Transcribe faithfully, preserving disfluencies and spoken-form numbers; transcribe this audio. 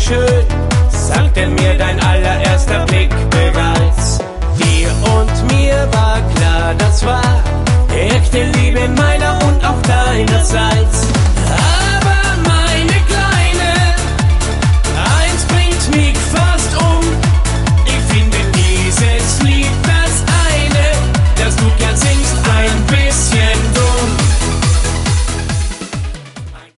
schön, sagte mir dein allererster Blick bereits. Dir und mir war klar, das war echte Liebe meiner und auch deinerseits.